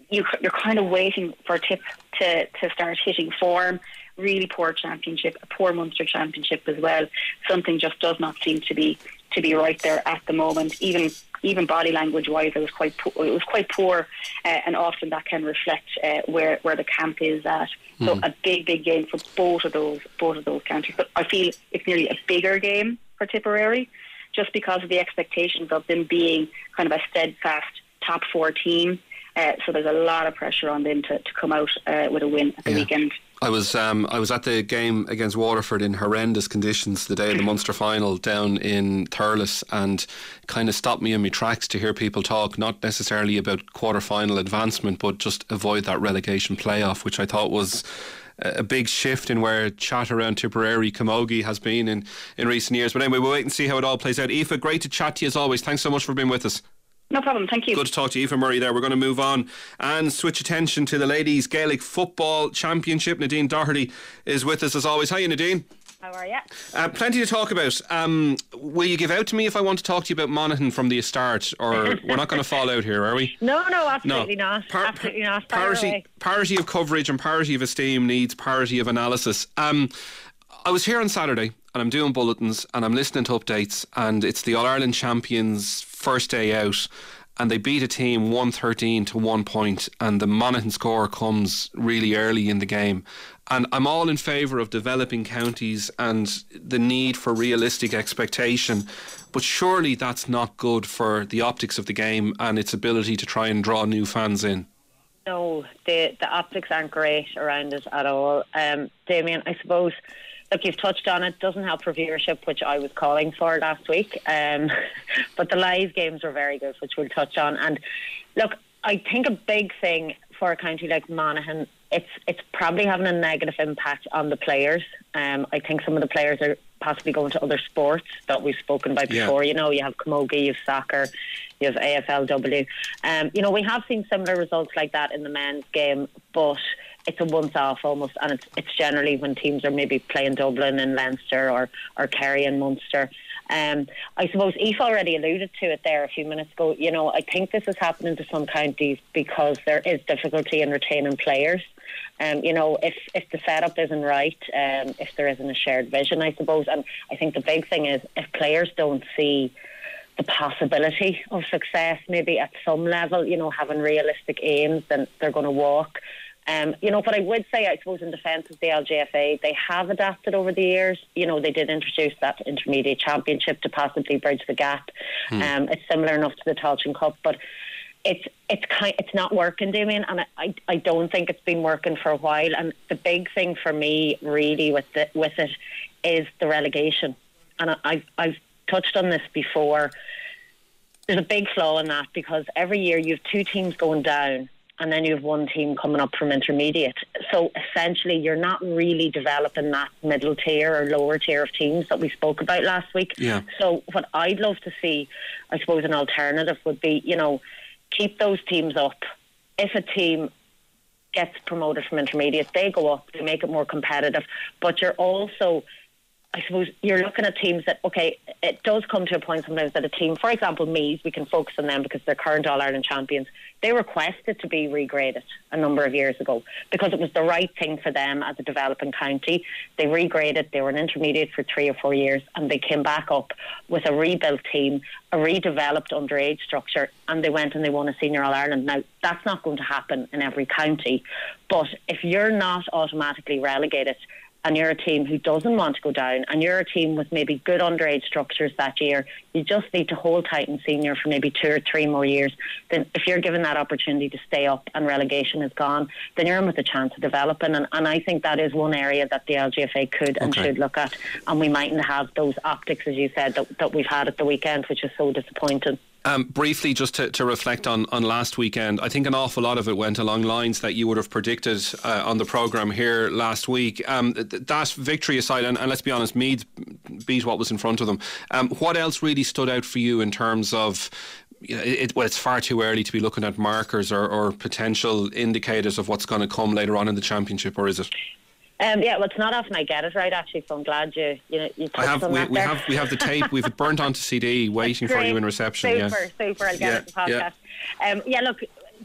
Speaker 11: you, you're kind of waiting for Tip to, to start hitting form. Really poor championship, a poor Munster championship as well. Something just does not seem to be to be right there at the moment. Even even body language wise, it was quite po- it was quite poor, uh, and often that can reflect uh, where where the camp is at. Mm. So a big big game for both of those both of those counties. But I feel it's nearly a bigger game for Tipperary, just because of the expectations of them being kind of a steadfast top four team. Uh, so there's a lot of pressure on them to, to come out uh, with a win at the yeah. weekend.
Speaker 4: I was um, I was at the game against Waterford in horrendous conditions the day of the Munster final down in Thurles, and kind of stopped me in my tracks to hear people talk, not necessarily about quarter-final advancement, but just avoid that relegation playoff, which I thought was a big shift in where chat around Tipperary Camogie has been in, in recent years. But anyway, we'll wait and see how it all plays out. Aoife, great to chat to you as always. Thanks so much for being with us.
Speaker 11: No problem, thank you.
Speaker 4: Good to talk to you, Aoife Murray there. We're going to move on and switch attention to the Ladies Gaelic Football Championship. Nadine Doherty is with us as always. Hiya, Nadine.
Speaker 12: How are you?
Speaker 4: Uh, plenty to talk about. Um, will you give out to me if I want to talk to you about Monaghan from the start, or we're not going to fall out here, are we?
Speaker 12: No, no, absolutely
Speaker 4: no.
Speaker 12: not. Par- absolutely not.
Speaker 4: Parity, parity of coverage and parity of esteem needs parity of analysis. Um, I was here on Saturday and I'm doing bulletins and I'm listening to updates, and it's the All-Ireland champions' first day out, and they beat a team one thirteen to one point, and the Monaghan score comes really early in the game. And I'm all in favour of developing counties and the need for realistic expectation, but surely that's not good for the optics of the game and its ability to try and draw new fans in.
Speaker 12: No, the the optics aren't great around us at all. Um, Damien, I suppose, look, you've touched on it, doesn't help for viewership, which I was calling for last week. Um, but the live games were very good, which we'll touch on. And look, I think a big thing for a county like Monaghan, it's it's probably having a negative impact on the players. Um, I think some of the players are possibly going to other sports that we've spoken about before. Yeah. You know, you have camogie, you have soccer, you have A F L W. Um, you know, we have seen similar results like that in the men's game, but it's a once-off almost, and it's it's generally when teams are maybe playing Dublin and Leinster or, or Kerry and Munster. Um, I suppose Aoife already alluded to it there a few minutes ago. You know, I think this is happening to some counties because there is difficulty in retaining players. Um, you know, if, if the setup isn't right, um, if there isn't a shared vision, I suppose. And I think the big thing is if players don't see the possibility of success, maybe at some level, you know, having realistic aims, then they're going to walk. Um, you know, but I would say, I suppose, in defence of the L G F A, they have adapted over the years. You know, they did introduce that intermediate championship to possibly bridge the gap. Hmm. Um, it's similar enough to the Tailteann Cup, but it's it's kind it's not working, Damien, and I, I don't think it's been working for a while. And the big thing for me, really, with the, with it, is the relegation. And I, I've I've touched on this before. There's a big flaw in that because every year you have two teams going down, and then you have one team coming up from intermediate. So essentially you're not really developing that middle tier or lower tier of teams that we spoke about last week.
Speaker 4: Yeah.
Speaker 12: So what I'd love to see, I suppose, an alternative would be, you know, keep those teams up. If a team gets promoted from intermediate, they go up, they make it more competitive. But you're also, I suppose, you're looking at teams that, okay, it does come to a point sometimes that a team, for example, Meath, we can focus on them because they're current All-Ireland champions. They requested to be regraded a number of years ago because it was the right thing for them as a developing county. They regraded, they were an intermediate for three or four years, and they came back up with a rebuilt team, a redeveloped underage structure, and they went and they won a Senior All-Ireland. Now, that's not going to happen in every county, but if you're not automatically relegated, and you're a team who doesn't want to go down, and you're a team with maybe good underage structures that year, you just need to hold tight in senior for maybe two or three more years. Then if you're given that opportunity to stay up and relegation is gone, then you're in with a chance of developing. And, and I think that is one area that the L G F A could and okay. should look at. And we mightn't have those optics, as you said, that, that we've had at the weekend, which is so disappointing.
Speaker 4: Um, briefly, just to, to reflect on, on last weekend, I think an awful lot of it went along lines that you would have predicted uh, on the programme here last week. Um, th- that victory aside, and, and let's be honest, Meath beat what was in front of them. Um, what else really stood out for you in terms of, you know, it, well, it's far too early to be looking at markers or, or potential indicators of what's going to come later on in the championship, or is it?
Speaker 12: Um, yeah, well, it's not often I get it right, actually, so I'm glad you you, know, you touched
Speaker 4: I have,
Speaker 12: on
Speaker 4: we,
Speaker 12: that
Speaker 4: we
Speaker 12: there.
Speaker 4: have we have the tape. We've burnt onto C D, waiting for you in reception.
Speaker 12: Super,
Speaker 4: yeah.
Speaker 12: super. I'll get
Speaker 4: yeah,
Speaker 12: it in the podcast. Yeah. Um, yeah, look,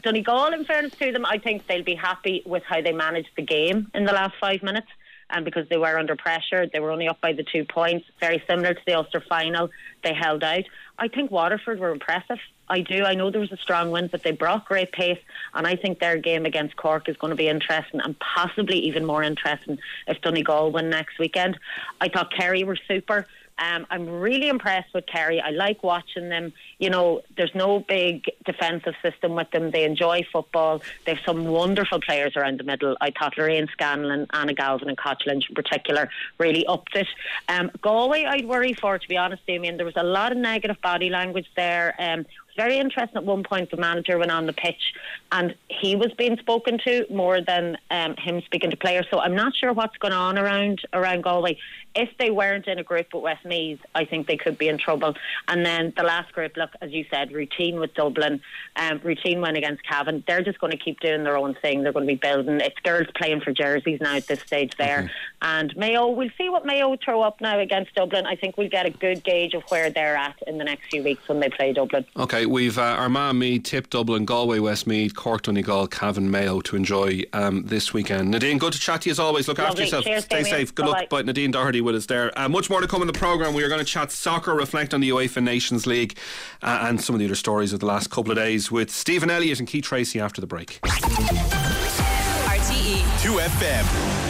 Speaker 12: Donegal, in fairness to them, I think they'll be happy with how they managed the game in the last five minutes. And because they were under pressure, they were only up by the two points, very similar to the Ulster final, they held out. I think Waterford were impressive. I do. I know there was a strong win, but they brought great pace, and I think their game against Cork is going to be interesting, and possibly even more interesting if Donegal win next weekend. I thought Kerry were super. Um, I'm really impressed with Kerry. I like watching them. You know, there's no big defensive system with them. They enjoy football. They have some wonderful players around the middle. I thought Lorraine Scanlon, Anna Galvin and Koch Lynch in particular really upped it. Um, Galway, I'd worry for, to be honest, Damien. There was a lot of negative body language there. Um, very interesting at one point the manager went on the pitch and he was being spoken to more than um, him speaking to players, so I'm not sure what's going on around around Galway. If they weren't in a group with Westmeath, I think they could be in trouble. And then the last group, look, as you said, routine with Dublin, um, routine win against Cavan. They're just going to keep doing their own thing. They're going to be building. It's girls playing for jerseys now at this stage there. Okay. And Mayo, we'll see what Mayo throw up now against Dublin. I think we'll get a good gauge of where they're at in the next few weeks when they play Dublin.
Speaker 4: Okay, we've uh, Armagh, Meath, Tip, Dublin, Galway, Westmeath, Cork, Donegal, Cavan, Mayo to enjoy um, this weekend. Nadine, good to chat to you as always. Look Lovely. after yourself.
Speaker 12: Cheers,
Speaker 4: Stay
Speaker 12: Damien.
Speaker 4: safe. Good
Speaker 12: Bye-bye.
Speaker 4: luck. But Nadine Doherty with us there. Uh, much more to come in the programme. We are going to chat soccer, reflect on the UEFA Nations League uh, and some of the other stories of the last couple of days with Stephen Elliott and Keith Tracy after the break.
Speaker 3: R T E
Speaker 1: two F M.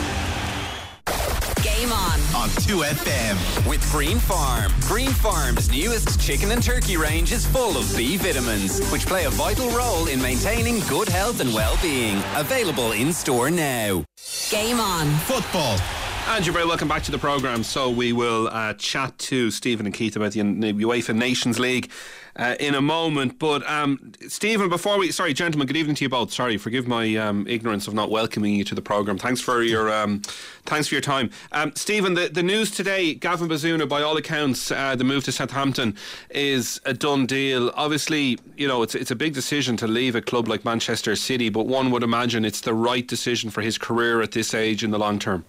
Speaker 3: Game on.
Speaker 1: On two F M.
Speaker 2: With Green Farm. Green Farm's newest chicken and turkey range is full of B vitamins, which play a vital role in maintaining good health and well-being. Available in store now.
Speaker 3: Game on.
Speaker 1: Football.
Speaker 4: And you're very welcome back to the programme. So we will uh, chat to Stephen and Keith about the UEFA Nations League uh, in a moment. But um, Stephen, before we... Sorry, gentlemen, good evening to you both. Sorry, forgive my um, ignorance of not welcoming you to the programme. Thanks for your um, thanks for your time. Um, Stephen, the, the news today, Gavin Bazunu, by all accounts, uh, the move to Southampton is a done deal. Obviously, you know, it's, it's a big decision to leave a club like Manchester City, but one would imagine it's the right decision for his career at this age in the long term.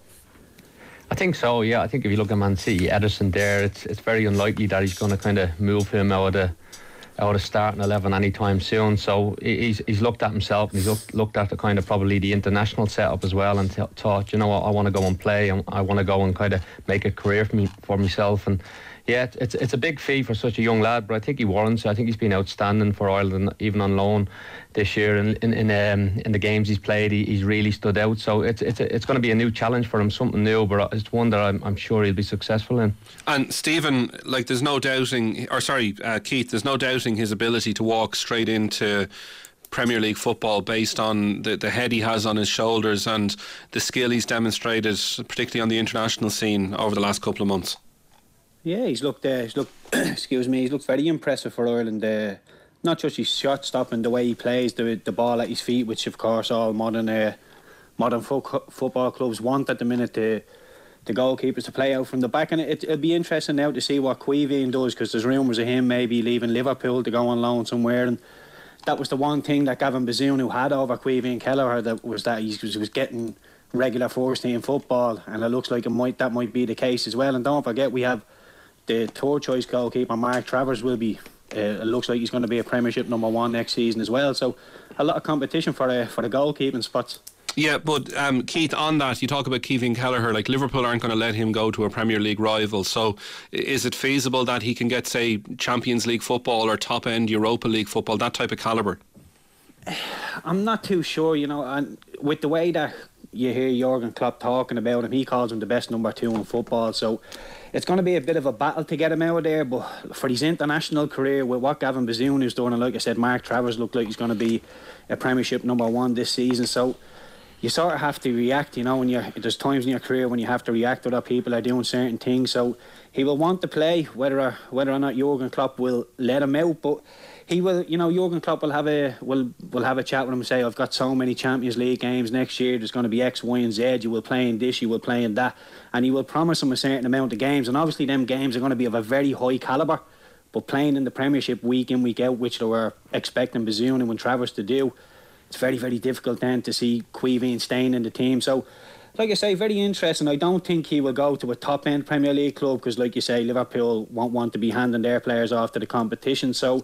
Speaker 13: I think so, yeah. I think if you look at Man City, Ederson there, it's it's very unlikely that he's going to kind of move him out of the out of starting eleven anytime soon. So he's he's looked at himself and he's looked, looked at the kind of probably the international setup as well and th- thought, you know what, I want to go and play and I want to go and kind of make a career for me for myself. And yeah, it's it's a big fee for such a young lad, but I think he warrants it. I think he's been outstanding for Ireland, even on loan this year. And in in, um, in the games he's played, he, he's really stood out. So it's it's a, it's going to be a new challenge for him, something new, but it's one that I'm, I'm sure he'll be successful in.
Speaker 4: And Stephen, like, there's no doubting, or sorry, uh, Keith, there's no doubting his ability to walk straight into Premier League football based on the, the head he has on his shoulders and the skill he's demonstrated, particularly on the international scene over the last couple of months.
Speaker 14: Yeah, he's looked, uh, he's looked excuse me, he's looked very impressive for Ireland. Uh, not just his shot stopping, the way he plays, the the ball at his feet, which of course all modern uh, modern fo- football clubs want at the minute. The the goalkeepers to play out from the back, and it, it'll be interesting now to see what Queeveen does, because there's rumours of him maybe leaving Liverpool to go on loan somewhere, and that was the one thing that Gavin Bazunu had over Queeveen Kelleher, that was that he was, was getting regular first team football, and it looks like it might that might be the case as well. And don't forget, we have the third choice goalkeeper Mark Travers will be uh, it looks like he's going to be a Premiership number one next season as well, so a lot of competition for the, for the goalkeeping spots.
Speaker 4: Yeah, but um, Keith, on that, you talk about Queeveen Kelleher, like Liverpool aren't going to let him go to a Premier League rival, so is it feasible that he can get, say, Champions League football or top end Europa League football, that type of calibre?
Speaker 14: I'm not too sure, you know, and with the way that you hear Jurgen Klopp talking about him, he calls him the best number two in football, so it's going to be a bit of a battle to get him out of there. But for his international career, with what Gavin Bazunu is doing, and like I said, Mark Travers looked like he's going to be a Premiership number one this season, so you sort of have to react, you know, when you there's times in your career when you have to react to other people are doing certain things, so he will want to play, whether or, whether or not Jurgen Klopp will let him out, but he will, you know, Jurgen Klopp will have a will will have a chat with him and say, I've got so many Champions League games next year, there's going to be X, Y and Z, you will play in this, you will play in that, and he will promise him a certain amount of games, and obviously them games are going to be of a very high calibre, but playing in the Premiership week in, week out, which they were expecting Bazunu and Travers to do, it's very, very difficult then to see Queeveen staying in the team. So like I say, very interesting. I don't think he will go to a top end Premier League club, because like you say, Liverpool won't want to be handing their players off to the competition, so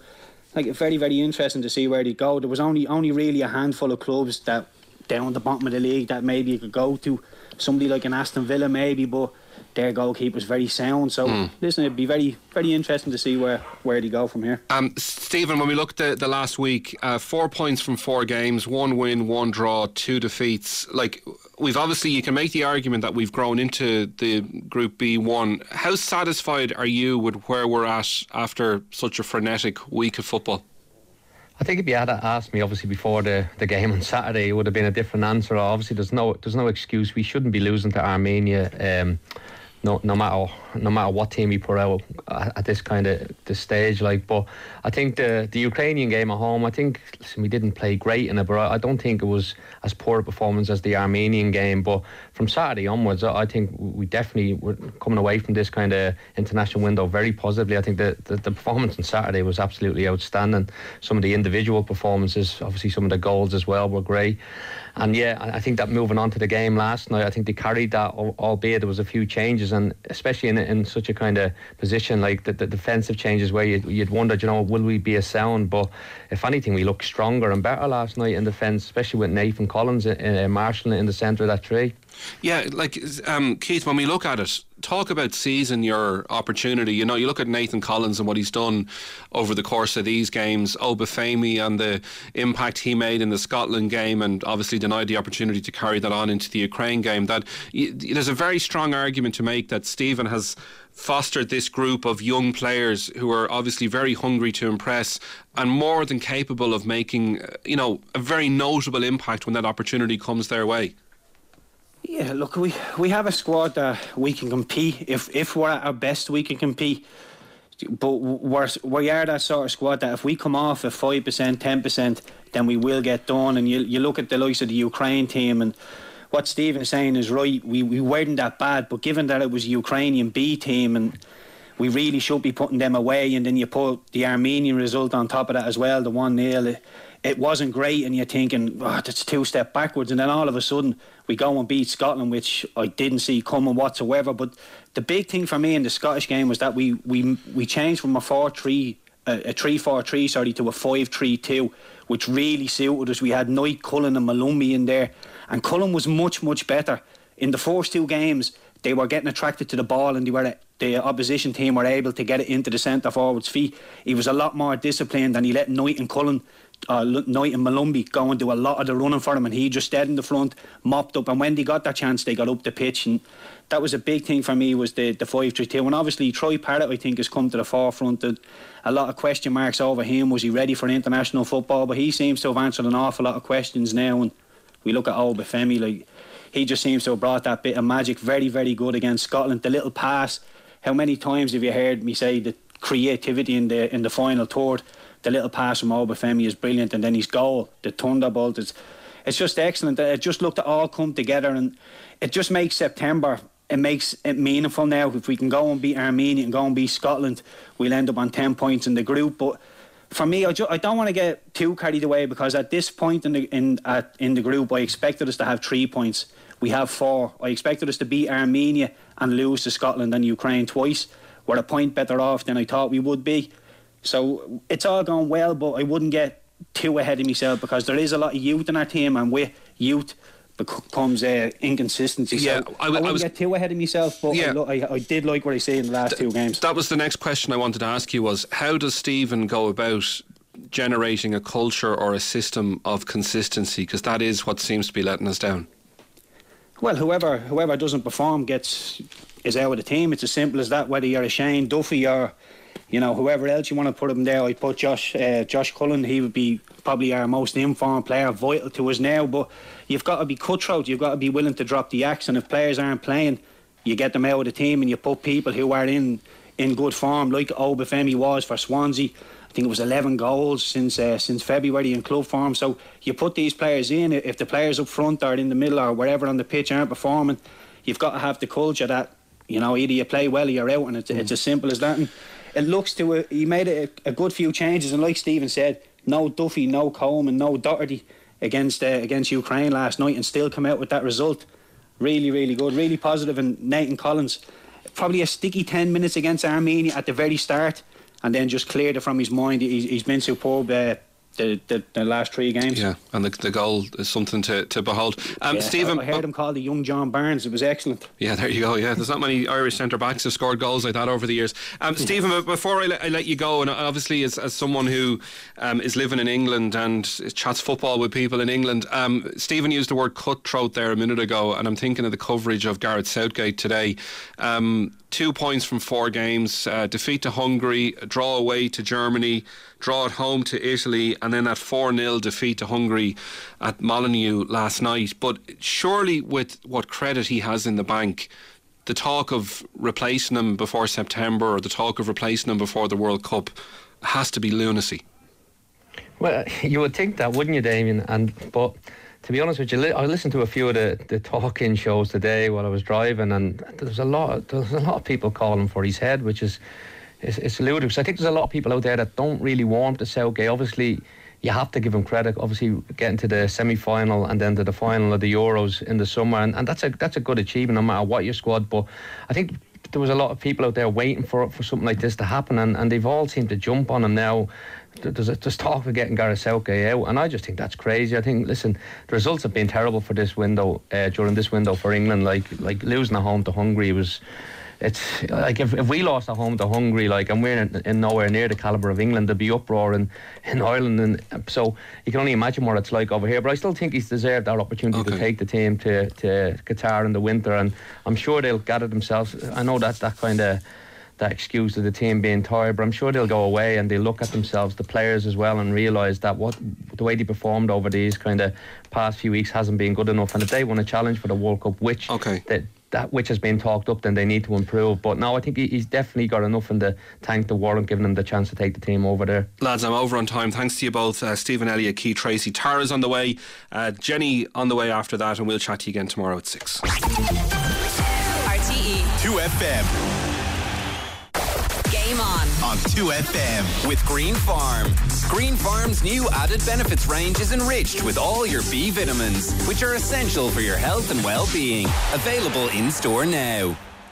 Speaker 14: like very, very interesting to see where they go. There was only only really a handful of clubs that down the bottom of the league that maybe you could go to. Somebody like an Aston Villa maybe, but their goalkeeper's very sound. So mm. listen, it'd be very, very interesting to see where, where they go from here.
Speaker 4: Um, Stephen, when we looked at the last week, uh, four points from four games, one win, one draw, two defeats. Like, we've obviously, you can make the argument that we've grown into the Group B one. How satisfied are you with where we're at after such a frenetic week of football?
Speaker 13: I think if you had asked me obviously before the, the game on Saturday, it would have been a different answer. Obviously there's no there's no excuse. We shouldn't be losing to Armenia um, no no matter no matter what team we put out at, at this kind of this stage. Like, but I think the the Ukrainian game at home, I think listen, we didn't play great in it, but I, I don't think it was as poor a performance as the Armenian game. But from Saturday onwards, I think we definitely were coming away from this kind of international window very positively. I think the, the, the performance on Saturday was absolutely outstanding. Some of the individual performances, obviously some of the goals as well, were great. And yeah, I think that moving on to the game last night, I think they carried that, albeit there was a few changes, and especially in in such a kind of position like the, the defensive changes where you'd, you'd wonder, you know, will we be a sound? But if anything, we looked stronger and better last night in defence, especially with Nathan Collins and uh, Marshall in the centre of that tree.
Speaker 4: Yeah, like um, Keith, when we look at it, talk about seizing your opportunity. You know, you look at Nathan Collins and what he's done over the course of these games, Obafemi and the impact he made in the Scotland game, and obviously denied the opportunity to carry that on into the Ukraine game. That y- there's a very strong argument to make that Stephen has fostered this group of young players who are obviously very hungry to impress and more than capable of making, you know, a very notable impact when that opportunity comes their way.
Speaker 14: Yeah, look, we, we have a squad that we can compete. If if we're at our best, we can compete. But we're, we are that sort of squad that if we come off at five percent, ten percent, then we will get done. And you you look at the likes of the Ukraine team, and what Stephen's saying is right. We, we weren't that bad, but given that it was a Ukrainian B team, and we really should be putting them away, and then you put the Armenian result on top of that as well, the one nil. It, it wasn't great, and you're thinking, oh, that's two step backwards, and then all of a sudden we go and beat Scotland, which I didn't see coming whatsoever. But the big thing for me in the Scottish game was that we we, we changed from a four three a three four three sorry to a five three two, which really suited us. We had Knight, Cullen and Malumbi in there, and Cullen was much much better in the first two games. They were getting attracted to the ball, and they were the opposition team were able to get it into the centre forward's feet. He was a lot more disciplined, and he let Knight and Cullen Uh, Knight and Malumbi go and do a lot of the running for him, and he just stayed in the front, mopped up, and when they got that chance they got up the pitch. And that was a big thing for me, was the the five three two. And obviously Troy Parrott, I think, has come to the forefront, and a lot of question marks over him. Was he ready for international football? But he seems to have answered an awful lot of questions now. And we look at Obafemi, like, he just seems to have brought that bit of magic. Very very good against Scotland. The little pass, how many times have you heard me say the creativity in the in the final third? The little pass from Obafemi is brilliant, and then his goal, the thunderbolt, is it's just excellent. It just looked to all come together, and it just makes September, it makes it meaningful now. If we can go and beat Armenia and go and beat Scotland, we'll end up on ten points in the group. But for me, I, ju- I don't want to get too carried away, because at this point in the in at, in the group, I expected us to have three points. We have four. I expected us to beat Armenia and lose to Scotland and Ukraine twice. We're a point better off than I thought we would be. So it's all going well, but I wouldn't get too ahead of myself, because there is a lot of youth in our team, and with youth becomes uh, inconsistency.
Speaker 4: Yeah,
Speaker 14: so
Speaker 4: I,
Speaker 14: I wouldn't
Speaker 4: I was,
Speaker 14: get too ahead of myself, but
Speaker 4: yeah.
Speaker 14: I, lo- I, I did like what I see in the last
Speaker 4: Th-
Speaker 14: two games.
Speaker 4: That was the next question I wanted to ask you, was how does Stephen go about generating a culture or a system of consistency, because that is what seems to be letting us down?
Speaker 14: Well, whoever whoever doesn't perform gets is out of the team. It's as simple as that. Whether you're a Shane Duffy or, you know, whoever else you want to put him there. I put Josh uh, Josh Cullen. He would be probably our most informed player, vital to us now. But you've got to be cutthroat. You've got to be willing to drop the axe. And if players aren't playing, you get them out of the team, and you put people who are in in good form, like Obafemi was for Swansea. I think it was eleven goals since uh, since February in club form. So you put these players in. If the players up front or in the middle or wherever on the pitch aren't performing, you've got to have the culture that, you know, either you play well or you're out, and it's, mm. it's as simple as that. And it looks to a, he made a, a good few changes, and like Stephen said, no Duffy, no Coleman, no Doherty against uh, against Ukraine last night, and still come out with that result. Really, really good, really positive. And Nathan Collins, probably a sticky ten minutes against Armenia at the very start, and then just cleared it from his mind. He's, he's been superb. Uh, The, the, the last three games.
Speaker 4: Yeah, and the, the goal is something to, to behold. Um,
Speaker 14: yeah,
Speaker 4: Stephen,
Speaker 14: I heard him called the young John Barnes. It was excellent.
Speaker 4: Yeah, there you go. Yeah, there's not many Irish centre backs who scored goals like that over the years. Um, Stephen, before I let, I let you go, and obviously as, as someone who um, is living in England and chats football with people in England, um, Stephen used the word cutthroat there a minute ago, and I'm thinking of the coverage of Gareth Southgate today. Um, two points from four games, uh, defeat to Hungary, draw away to Germany, draw at home to Italy, and then that four nil defeat to Hungary at Molineux last night. But surely with what credit he has in the bank, the talk of replacing him before September, or the talk of replacing him before the World Cup, has to be lunacy.
Speaker 13: Well, you would think that, wouldn't you, Damien? And but to be honest with you, I listened to a few of the, the talk-in shows today while I was driving, and there's a lot there's a lot of people calling for his head, which is It's, it's ludicrous. I think there's a lot of people out there that don't really warm to Southgate. Obviously, you have to give him credit. Obviously, getting to the semi-final and then to the final of the Euros in the summer, and, and that's a that's a good achievement no matter what your squad. But I think there was a lot of people out there waiting for for something like this to happen, and, and they've all seemed to jump on him now. There's, a, there's talk of getting Gareth Southgate out, and I just think that's crazy. I think, listen, the results have been terrible for this window, uh, during this window for England. Like like losing at home to Hungary was. It's like if, if we lost at home to Hungary, like, and we're in, in nowhere near the calibre of England, there'd be uproar in, in Ireland, and so you can only imagine what it's like over here. But I still think he's deserved that opportunity okay. to take the team to, to Qatar in the winter, and I'm sure they'll gather themselves. I know that that kind of that excuse of the team being tired, but I'm sure they'll go away and they'll look at themselves, the players as well, and realise that what the way they performed over these kind of past few weeks hasn't been good enough, and if they want a challenge for the World Cup, which
Speaker 4: okay.
Speaker 13: they, that which has been talked up, then they need to improve. But no, I think he, he's definitely got enough in the tank to warrant giving him the chance to take the team over there.
Speaker 4: Lads, I'm over on time. Thanks to you both. uh, Stephen Elliott, Keith Tracy. Tara's on the way, uh, Jenny on the way after that, and we'll chat to you again tomorrow at six.
Speaker 3: R T E
Speaker 1: two F M.
Speaker 3: Game on.
Speaker 1: On two F M.
Speaker 2: With Green Farm. Green Farm's new added benefits range is enriched with all your B vitamins, which are essential for your health and well-being. Available in store now.